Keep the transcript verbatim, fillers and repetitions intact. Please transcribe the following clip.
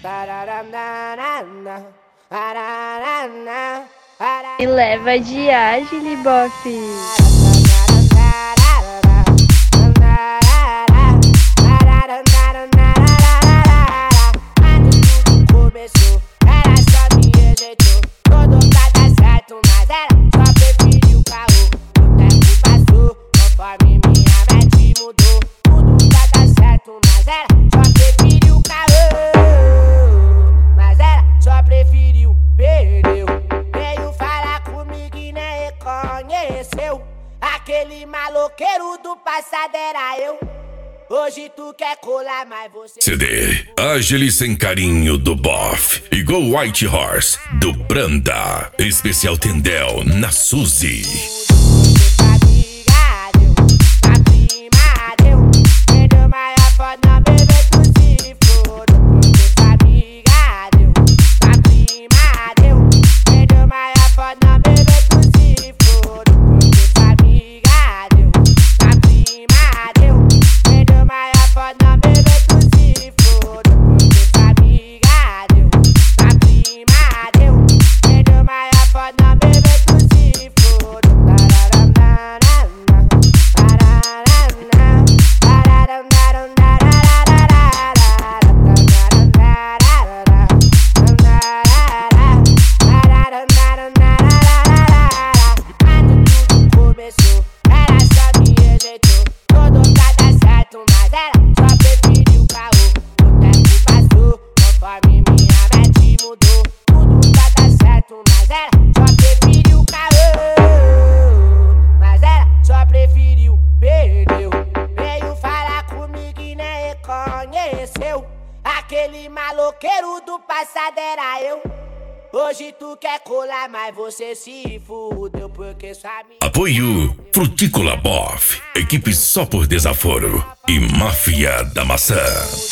Me leva de ágil, bofe. Começou, ela só me rejeitou. Todo pra dar certo, mas ela só preferiu o caô. O tempo passou, conforme minha mente mudou. Tudo pra dar certo, mas ela só preferiu o caô. Mas ela só preferiu, perdeu. Veio falar comigo e nem reconheceu. Aquele maloqueiro do passado era eu. Hoje tu quer colar, mas você... C D Ágil Sem Carinho do Boff. Igual White Horse do Branda. Especial Tendel na Suzy. Aquele maloqueiro do passado era eu. Hoje tu quer colar, mas você se fudeu porque sabe. Apoio Frutícola Boff. Equipe só por desaforo. E Máfia da Maçã.